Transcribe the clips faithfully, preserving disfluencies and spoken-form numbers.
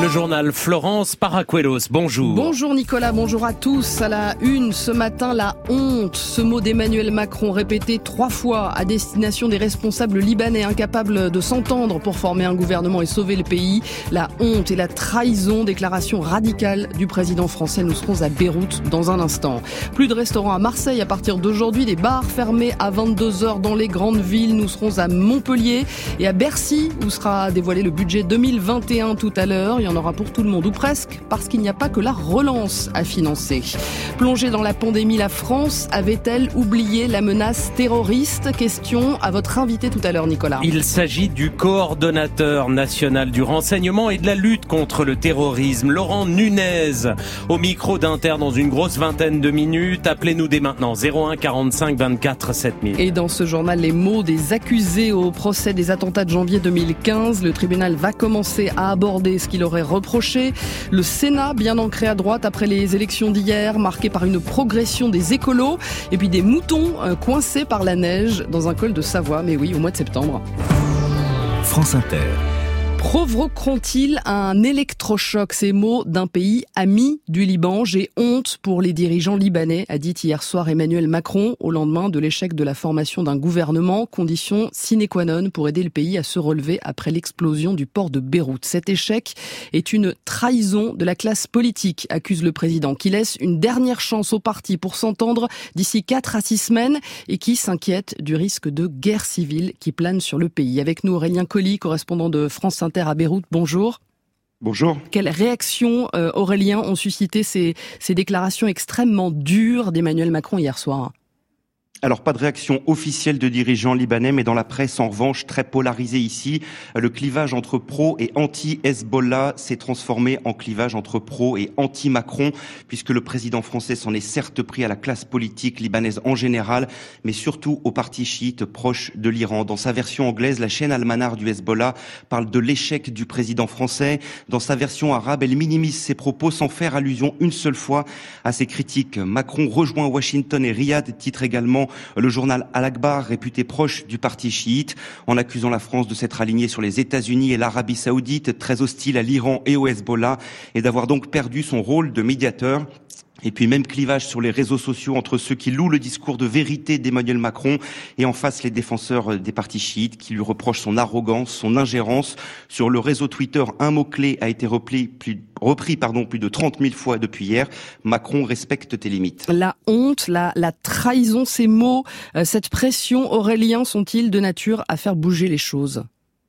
Le journal Florence Paracuelos, bonjour. Bonjour Nicolas, bonjour à tous. À la une ce matin, la honte. Ce mot d'Emmanuel Macron répété trois fois à destination des responsables libanais incapables de s'entendre pour former un gouvernement et sauver le pays. La honte et la trahison, déclaration radicale du président français. Nous serons à Beyrouth dans un instant. Plus de restaurants à Marseille à partir d'aujourd'hui, des bars fermés à vingt-deux heures dans les grandes villes. Nous serons à Montpellier et à Bercy où sera dévoilé le budget deux mille vingt et un tout à l'heure. Il y en aura pour tout le monde, ou presque, parce qu'il n'y a pas que la relance à financer. Plongée dans la pandémie, la France avait-elle oublié la menace terroriste? Question à votre invité tout à l'heure, Nicolas. Il s'agit du coordonnateur national du renseignement et de la lutte contre le terrorisme, Laurent Nunez, au micro d'Inter dans une grosse vingtaine de minutes. Appelez-nous dès maintenant, zéro un quarante-cinq vingt-quatre sept mille. Et dans ce journal, les mots des accusés au procès des attentats de janvier deux mille quinze. Le tribunal va commencer à aborder ce qu'il aurait reproché. Le Sénat, bien ancré à droite après les élections d'hier, marqué par une progression des écolos. Et puis des moutons euh, coincés par la neige dans un col de Savoie, mais oui, au mois de septembre. France Inter. Provoqueront-ils un électrochoc? Ces mots d'un pays ami du Liban. J'ai honte pour les dirigeants libanais, a dit hier soir Emmanuel Macron au lendemain de l'échec de la formation d'un gouvernement, condition sine qua non pour aider le pays à se relever après l'explosion du port de Beyrouth. Cet échec est une trahison de la classe politique, accuse le président, qui laisse une dernière chance au parti pour s'entendre d'ici quatre à six semaines et qui s'inquiète du risque de guerre civile qui plane sur le pays. Avec nous Aurélien Colli, correspondant de France Inter à Beyrouth. Bonjour. Bonjour. Quelles réactions, euh, Aurélien, ont suscité ces, ces déclarations extrêmement dures d'Emmanuel Macron hier soir? Alors, pas de réaction officielle de dirigeants libanais, mais dans la presse, en revanche, très polarisée ici. Le clivage entre pro et anti-Hezbollah s'est transformé en clivage entre pro et anti-Macron, puisque le président français s'en est certes pris à la classe politique libanaise en général, mais surtout au parti chiite proche de l'Iran. Dans sa version anglaise, la chaîne Al-Manar du Hezbollah parle de l'échec du président français. Dans sa version arabe, elle minimise ses propos sans faire allusion une seule fois à ses critiques. Macron rejoint Washington et Riyad, titre également le journal Al-Akhbar, réputé proche du parti chiite, en accusant la France de s'être alignée sur les États-Unis et l'Arabie Saoudite, très hostile à l'Iran et au Hezbollah, et d'avoir donc perdu son rôle de médiateur. Et puis même clivage sur les réseaux sociaux entre ceux qui louent le discours de vérité d'Emmanuel Macron et en face les défenseurs des partis chiites qui lui reprochent son arrogance, son ingérence. Sur le réseau Twitter, un mot-clé a été repris plus, repris, pardon, plus de trente mille fois depuis hier. Macron respecte tes limites. La honte, la, la trahison, ces mots, euh, cette pression, Aurélien, sont-ils de nature à faire bouger les choses ?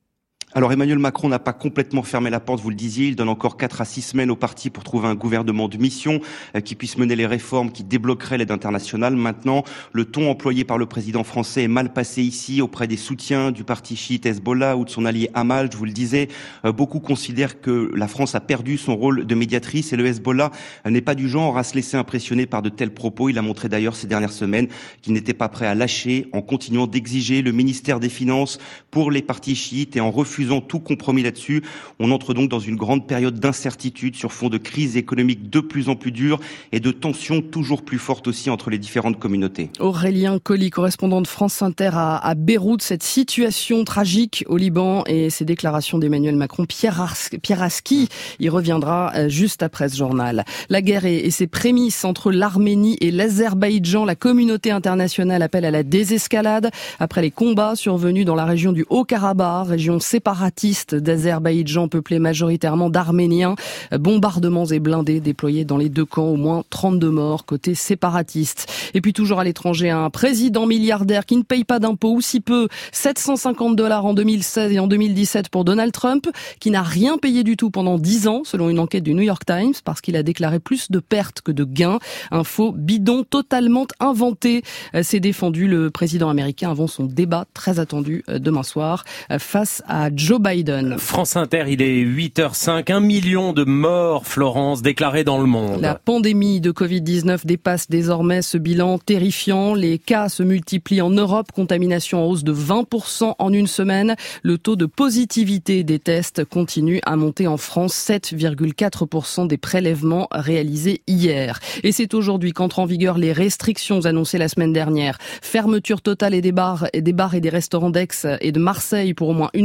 Alors Emmanuel Macron n'a pas complètement fermé la porte, vous le disiez, il donne encore quatre à six semaines au parti pour trouver un gouvernement de mission euh, qui puisse mener les réformes qui débloqueraient l'aide internationale. Maintenant, le ton employé par le président français est mal passé ici auprès des soutiens du parti chiite Hezbollah ou de son allié Hamas, je vous le disais. Euh, beaucoup considèrent que la France a perdu son rôle de médiatrice et le Hezbollah euh, n'est pas du genre à se laisser impressionner par de tels propos. Il a montré d'ailleurs ces dernières semaines qu'il n'était pas prêt à lâcher en continuant d'exiger le ministère des Finances pour les partis chiites et en refusant tout compromis là-dessus. On entre donc dans une grande période d'incertitude sur fond de crise économique de plus en plus dure et de tensions toujours plus fortes aussi entre les différentes communautés. Aurélien Colli, correspondant de France Inter à, à Beyrouth, cette situation tragique au Liban et ces déclarations d'Emmanuel Macron. Pierre, Ars, Pierre Aski y reviendra juste après ce journal. La guerre et, et ses prémices entre l'Arménie et l'Azerbaïdjan. La communauté internationale appelle à la désescalade après les combats survenus dans la région du Haut-Karabakh, région séparatiste d'Azerbaïdjan peuplée majoritairement d'Arméniens. Bombardements et blindés déployés dans les deux camps, au moins trente-deux morts côté séparatiste. Et puis toujours à l'étranger, un président milliardaire qui ne paye pas d'impôts ou si peu, sept cent cinquante dollars en deux mille seize et en deux mille dix-sept pour Donald Trump, qui n'a rien payé du tout pendant dix ans, selon une enquête du New York Times, parce qu'il a déclaré plus de pertes que de gains. Un faux bidon totalement inventé. C'est défendu le président américain avant son débat très attendu demain soir face à Joe Biden. France Inter, il est huit heures cinq, un million de morts, Florence, déclarées dans le monde. La pandémie de covid dix-neuf dépasse désormais ce bilan terrifiant. Les cas se multiplient en Europe, contamination en hausse de vingt pour cent en une semaine. Le taux de positivité des tests continue à monter en France, sept virgule quatre pour cent des prélèvements réalisés hier. Et c'est aujourd'hui qu'entrent en vigueur les restrictions annoncées la semaine dernière. Fermeture totale et des bars et des bars et des restaurants d'Aix et de Marseille pour au moins une semaine.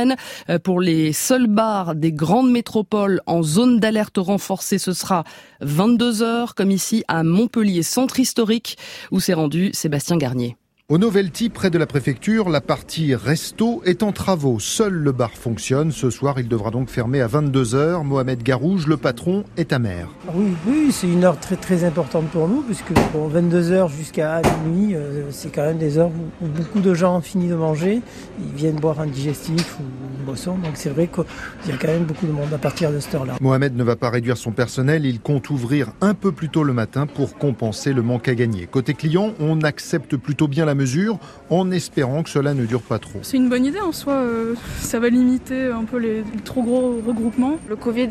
week-end. Pour les seuls bars des grandes métropoles en zone d'alerte renforcée, ce sera vingt-deux heures, comme ici à Montpellier, centre historique, où s'est rendu Sébastien Garnier. Au Novelty, près de la préfecture, la partie resto est en travaux. Seul le bar fonctionne. Ce soir, il devra donc fermer à vingt-deux heures. Mohamed Garouge, le patron, est amer. Oui, oui, c'est une heure très très importante pour nous, puisque bon, vingt-deux heures jusqu'à minuit, euh, c'est quand même des heures où, où beaucoup de gens ont fini de manger. Ils viennent boire un digestif ou une boisson. Donc c'est vrai qu'il y a quand même beaucoup de monde à partir de cette heure-là. Mohamed ne va pas réduire son personnel. Il compte ouvrir un peu plus tôt le matin pour compenser le manque à gagner. Côté client, on accepte plutôt bien la mesure en espérant que cela ne dure pas trop. C'est une bonne idée en soi, euh, ça va limiter un peu les, les trop gros regroupements. Le Covid,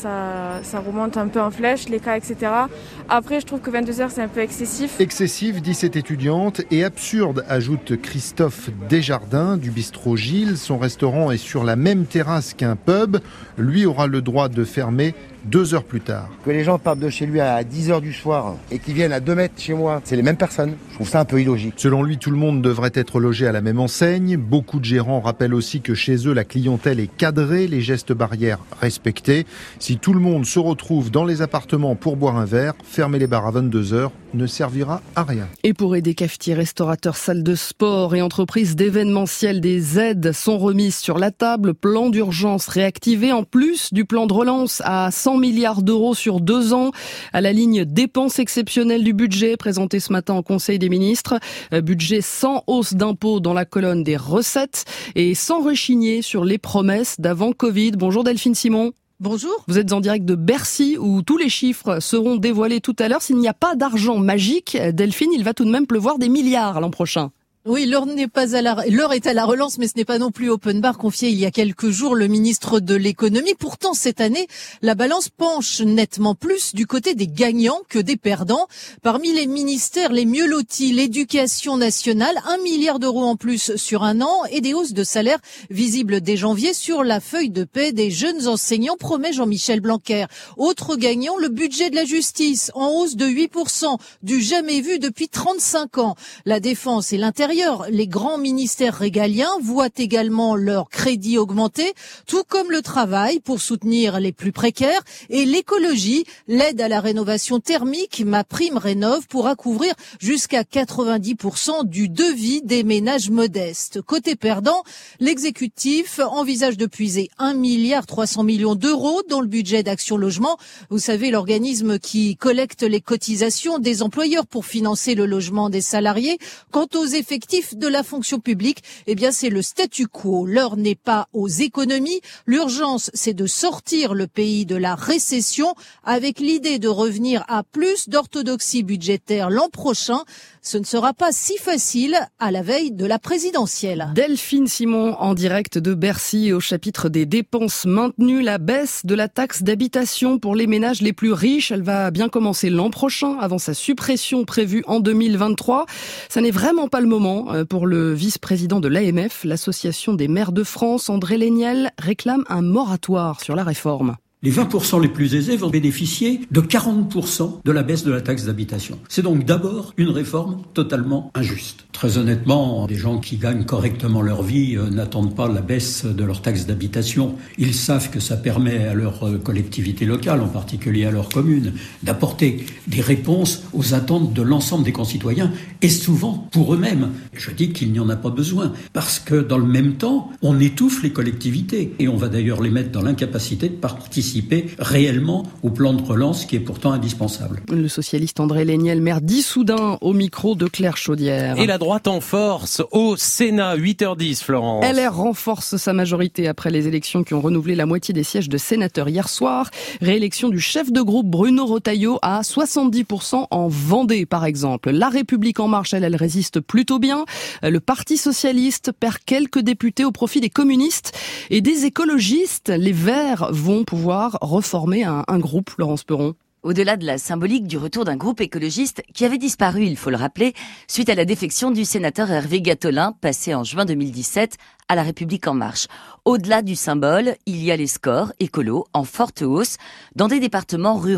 ça, ça remonte un peu en flèche, les cas, et cetera. Après, je trouve que vingt-deux heures, c'est un peu excessif. Excessif, dit cette étudiante, et absurde, ajoute Christophe Desjardins du bistrot Gilles. Son restaurant est sur la même terrasse qu'un pub. Lui aura le droit de fermer deux heures plus tard. Que les gens partent de chez lui à dix heures du soir et qu'ils viennent à deux mètres chez moi, c'est les mêmes personnes. Je trouve ça un peu illogique. Selon lui, tout le monde devrait être logé à la même enseigne. Beaucoup de gérants rappellent aussi que chez eux, la clientèle est cadrée, les gestes barrières respectés. Si tout le monde se retrouve dans les appartements pour boire un verre, fermer les bars à vingt-deux heures ne servira à rien. Et pour aider cafetiers, restaurateurs, salles de sport et entreprises d'événementiel, des aides sont remises sur la table. Plan d'urgence réactivé en plus du plan de relance à cent milliards d'euros sur deux ans, à la ligne dépenses exceptionnelles du budget présenté ce matin au Conseil des ministres. Budget sans hausse d'impôts dans la colonne des recettes et sans rechigner sur les promesses d'avant Covid. Bonjour Delphine Simon. Bonjour. Vous êtes en direct de Bercy où tous les chiffres seront dévoilés tout à l'heure. S'il n'y a pas d'argent magique, Delphine, il va tout de même pleuvoir des milliards l'an prochain. Oui, l'heure n'est pas à la, l'heure est à la relance, mais ce n'est pas non plus open bar confié il y a quelques jours le ministre de l'économie. Pourtant, cette année, la balance penche nettement plus du côté des gagnants que des perdants. Parmi les ministères les mieux lotis, l'éducation nationale, un milliard d'euros en plus sur un an et des hausses de salaire visibles dès janvier sur la feuille de paie des jeunes enseignants, promet Jean-Michel Blanquer. Autre gagnant, le budget de la justice, en hausse de huit pour cent, du jamais vu depuis trente-cinq ans. La défense et l'intérieur, les grands ministères régaliens voient également leur crédit augmenter, tout comme le travail pour soutenir les plus précaires et l'écologie, l'aide à la rénovation thermique, MaPrimeRénov', pourra couvrir jusqu'à quatre-vingt-dix pour cent du devis des ménages modestes. Côté perdant, l'exécutif envisage de puiser un milliard trois cents millions d'euros dans le budget d'Action Logement. Vous savez, l'organisme qui collecte les cotisations des employeurs pour financer le logement des salariés. Quant aux effectifs de la fonction publique, eh bien c'est le statu quo. L'heure n'est pas aux économies. L'urgence, c'est de sortir le pays de la récession avec l'idée de revenir à plus d'orthodoxie budgétaire l'an prochain. Ce ne sera pas si facile à la veille de la présidentielle. Delphine Simon en direct de Bercy au chapitre des dépenses maintenues. La baisse de la taxe d'habitation pour les ménages les plus riches, elle va bien commencer l'an prochain avant sa suppression prévue en deux mille vingt-trois. Ça n'est vraiment pas le moment pour le vice-président de l'A M F. L'Association des maires de France, André Léniel, réclame un moratoire sur la réforme. Les vingt pour cent les plus aisés vont bénéficier de quarante pour cent de la baisse de la taxe d'habitation. C'est donc d'abord une réforme totalement injuste. Très honnêtement, des gens qui gagnent correctement leur vie euh, n'attendent pas la baisse de leur taxe d'habitation. Ils savent que ça permet à leur euh, collectivité locale, en particulier à leur commune, d'apporter des réponses aux attentes de l'ensemble des concitoyens et souvent pour eux-mêmes. Je dis qu'il n'y en a pas besoin parce que dans le même temps, on étouffe les collectivités et on va d'ailleurs les mettre dans l'incapacité de participer réellement au plan de relance qui est pourtant indispensable. Le socialiste André Léniel, maire d'Issoudun, au micro de Claire Chaudière. Et la droite en force au Sénat, huit heures dix, Florence. L R renforce sa majorité après les élections qui ont renouvelé la moitié des sièges de sénateurs hier soir. Réélection du chef de groupe Bruno Retailleau à soixante-dix pour cent en Vendée, par exemple. La République en marche, elle, elle résiste plutôt bien. Le Parti socialiste perd quelques députés au profit des communistes et des écologistes. Les Verts vont pouvoir reformer un, un groupe, Laurence Perron. Au-delà de la symbolique du retour d'un groupe écologiste qui avait disparu, il faut le rappeler, suite à la défection du sénateur Hervé Gatolin, passé en juin deux mille dix-sept à La République En Marche. Au-delà du symbole, il y a les scores écolos en forte hausse dans des départements ruraux,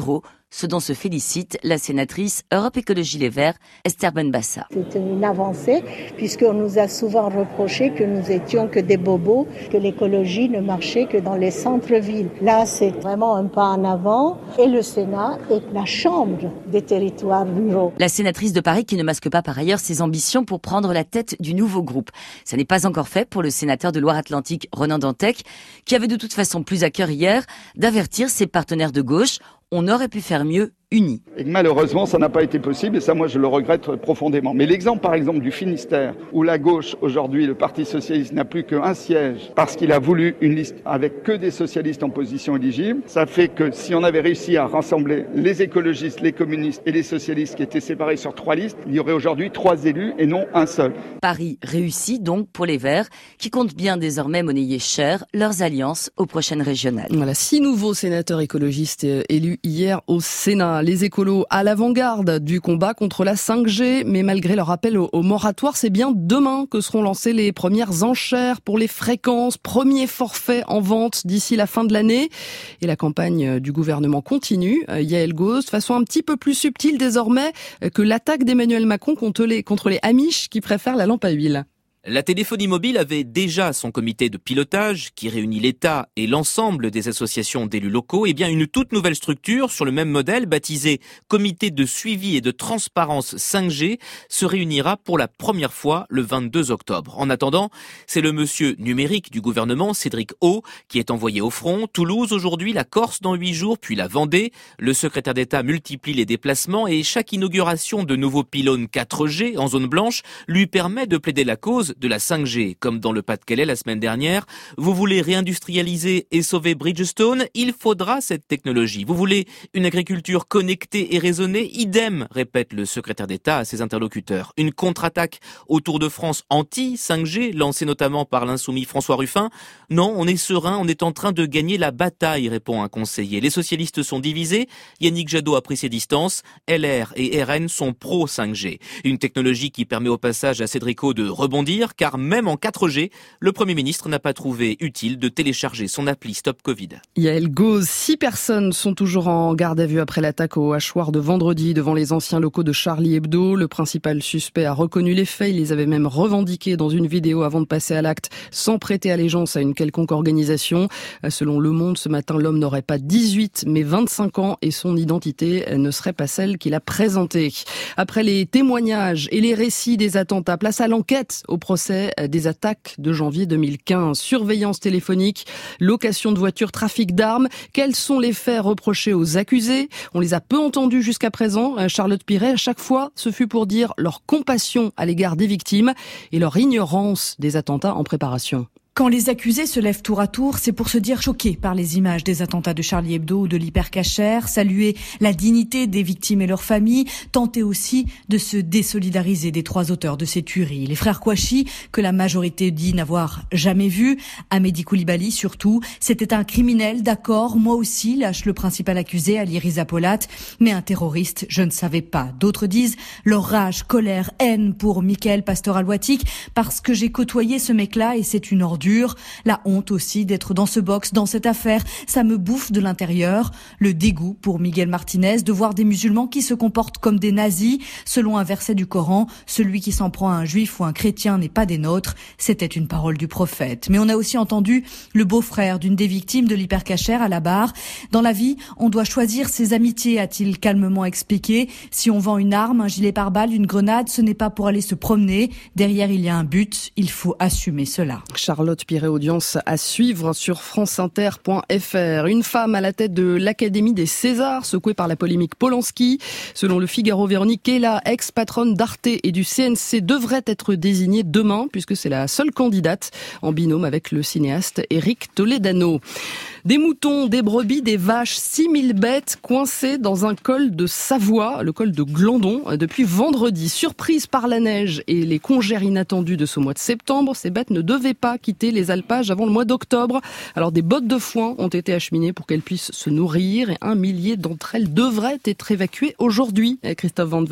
ce dont se félicite la sénatrice Europe Écologie Les Verts, Esther Benbassa. C'est une avancée puisqu'on nous a souvent reproché que nous étions que des bobos, que l'écologie ne marchait que dans les centres-villes. Là, c'est vraiment un pas en avant et le Sénat est la chambre des territoires ruraux. La sénatrice de Paris qui ne masque pas par ailleurs ses ambitions pour prendre la tête du nouveau groupe. Ça n'est pas encore fait pour le sénateur de Loire-Atlantique, Ronan Dantec, qui avait de toute façon plus à cœur hier d'avertir ses partenaires de gauche. On aurait pu faire mieux unis. Et malheureusement, ça n'a pas été possible et ça, moi, je le regrette profondément. Mais l'exemple, par exemple, du Finistère, où la gauche, aujourd'hui, le Parti socialiste n'a plus qu'un siège parce qu'il a voulu une liste avec que des socialistes en position éligible, ça fait que si on avait réussi à rassembler les écologistes, les communistes et les socialistes qui étaient séparés sur trois listes, il y aurait aujourd'hui trois élus et non un seul. Paris réussit donc pour les Verts, qui comptent bien désormais monnayer cher leurs alliances aux prochaines régionales. Voilà, six nouveaux sénateurs écologistes élus hier au Sénat. Les écolos à l'avant-garde du combat contre la cinq G, mais malgré leur appel au, au moratoire, c'est bien demain que seront lancées les premières enchères pour les fréquences, premier forfait en vente d'ici la fin de l'année. Et la campagne du gouvernement continue. Yael Gauz, de façon un petit peu plus subtile désormais que l'attaque d'Emmanuel Macron contre les, contre les Amish qui préfèrent la lampe à huile. La téléphonie mobile avait déjà son comité de pilotage qui réunit l'État et l'ensemble des associations d'élus locaux. Et bien une toute nouvelle structure sur le même modèle baptisée Comité de suivi et de transparence cinq G se réunira pour la première fois le vingt-deux octobre. En attendant, c'est le monsieur numérique du gouvernement, Cédric O, qui est envoyé au front. Toulouse aujourd'hui, la Corse dans huit jours, puis la Vendée. Le secrétaire d'État multiplie les déplacements et chaque inauguration de nouveaux pylônes quatre G en zone blanche lui permet de plaider la cause de la cinq G, comme dans le Pas-de-Calais la semaine dernière. Vous voulez réindustrialiser et sauver Bridgestone, il faudra cette technologie. Vous voulez une agriculture connectée et raisonnée, idem, répète le secrétaire d'État à ses interlocuteurs. Une contre-attaque autour de France anti cinq G, lancée notamment par l'insoumis François Ruffin. Non, on est serein, on est en train de gagner la bataille, répond un conseiller. Les socialistes sont divisés, Yannick Jadot a pris ses distances, L R et R N sont pro cinq G. Une technologie qui permet au passage à Cédric O de rebondir, car même en quatre G, le Premier ministre n'a pas trouvé utile de télécharger son appli Stop Covid. Yael Gauz, six personnes sont toujours en garde à vue après l'attaque au hachoir de vendredi devant les anciens locaux de Charlie Hebdo. Le principal suspect a reconnu les faits, il les avait même revendiqués dans une vidéo avant de passer à l'acte sans prêter allégeance à une quelconque organisation. Selon Le Monde, ce matin, l'homme n'aurait pas dix-huit mais vingt-cinq ans et son identité ne serait pas celle qu'il a présentée. Après les témoignages et les récits des attentats, place à l'enquête au procès des attaques de janvier deux mille quinze. Surveillance téléphonique, location de voitures, trafic d'armes. Quels sont les faits reprochés aux accusés? On les a peu entendus jusqu'à présent. Charlotte Piret, à chaque fois, ce fut pour dire leur compassion à l'égard des victimes et leur ignorance des attentats en préparation. Quand les accusés se lèvent tour à tour, c'est pour se dire choqués par les images des attentats de Charlie Hebdo ou de l'Hypercacher, saluer la dignité des victimes et leurs familles, tenter aussi de se désolidariser des trois auteurs de ces tueries. Les frères Kouachi, que la majorité dit n'avoir jamais vus, Amédi Koulibaly surtout, c'était un criminel, d'accord, moi aussi, lâche le principal accusé, Ali Riza Polat, mais un terroriste, je ne savais pas. D'autres disent leur rage, colère, haine pour Mickaël Pasteur-Alwatik, parce que j'ai côtoyé ce mec-là et c'est une ordure. La honte aussi d'être dans ce box, dans cette affaire, ça me bouffe de l'intérieur. Le dégoût pour Miguel Martinez de voir des musulmans qui se comportent comme des nazis. Selon un verset du Coran, celui qui s'en prend à un juif ou un chrétien n'est pas des nôtres. C'était une parole du prophète. Mais on a aussi entendu le beau-frère d'une des victimes de l'Hypercacher à la barre. Dans la vie, on doit choisir ses amitiés, a-t-il calmement expliqué. Si on vend une arme, un gilet pare-balles, une grenade, ce n'est pas pour aller se promener. Derrière, il y a un but. Il faut assumer cela. Charlotte Piret, audience à suivre sur franceinter point f r. Une femme à la tête de l'Académie des Césars, secouée par la polémique Polanski. Selon le Figaro, Véronique Kella, ex-patronne d'Arte et du C N C, devrait être désignée demain, puisque c'est la seule candidate, en binôme avec le cinéaste Éric Toledano. Des moutons, des brebis, des vaches, six mille bêtes coincées dans un col de Savoie, le col de Glandon, depuis vendredi. Surprise par la neige et les congères inattendues de ce mois de septembre, ces bêtes ne devaient pas quitter les alpages avant le mois d'octobre. Alors des bottes de foin ont été acheminées pour qu'elles puissent se nourrir et un millier d'entre elles devraient être évacuées aujourd'hui. Christophe Van de Ven.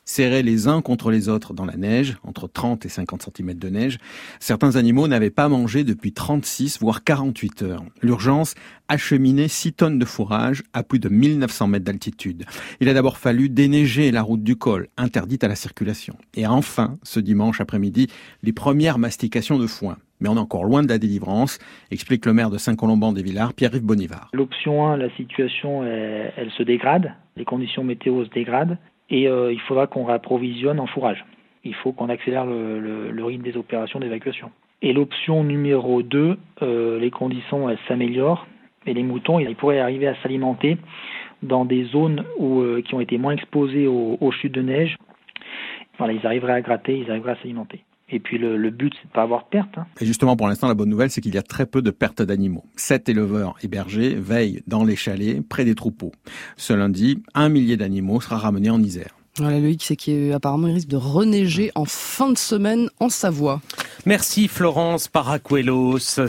serrés les uns contre les autres dans la neige, entre trente et cinquante centimètres de neige. Certains animaux n'avaient pas mangé depuis trente-six, voire quarante-huit heures. L'urgence, acheminer six tonnes de fourrage à plus de mille neuf cents mètres d'altitude. Il a d'abord fallu déneiger la route du col, interdite à la circulation. Et enfin, ce dimanche après-midi, les premières mastications de foin. Mais on est encore loin de la délivrance, explique le maire de Saint-Colomban-des-Villars, Pierre-Yves Bonivard. L'option un, la situation, elle, elle se dégrade, les conditions météo se dégradent, et euh, il faudra qu'on réapprovisionne en fourrage. Il faut qu'on accélère le, le, le rythme des opérations d'évacuation. Et l'option numéro deux, euh, les conditions elles s'améliorent, et les moutons ils pourraient arriver à s'alimenter dans des zones où, euh, qui ont été moins exposées aux, aux chutes de neige. Voilà, ils arriveraient à gratter, ils arriveraient à s'alimenter. Et puis le, le but, c'est de pas avoir de perte. Hein. Et justement, pour l'instant, la bonne nouvelle, c'est qu'il y a très peu de pertes d'animaux. Sept éleveurs et bergers veillent dans les chalets, près des troupeaux. Ce lundi, un millier d'animaux sera ramené en Isère. Voilà, Loïc, c'est qu'apparemment il risque de reneiger en fin de semaine en Savoie. Merci Florence Paracuelos.